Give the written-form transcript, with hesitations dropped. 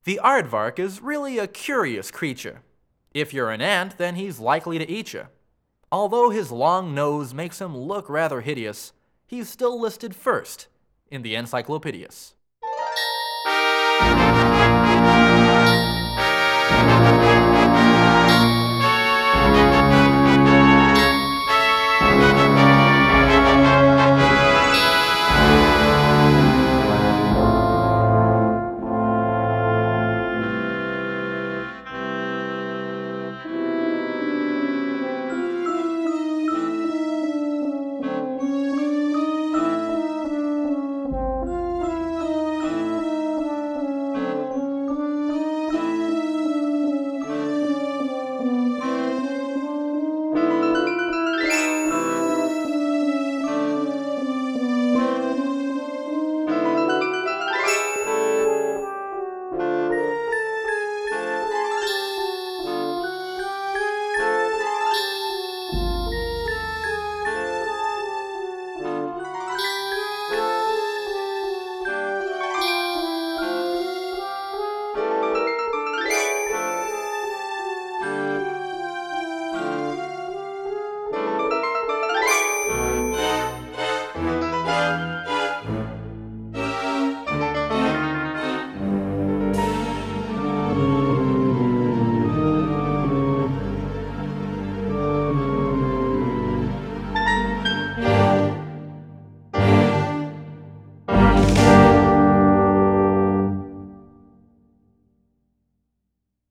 The aardvark is really a curious creature. If you're an ant, then he's likely to eat you. Although his long nose makes him look rather hideous, he's still listed first in the Encyclopedias.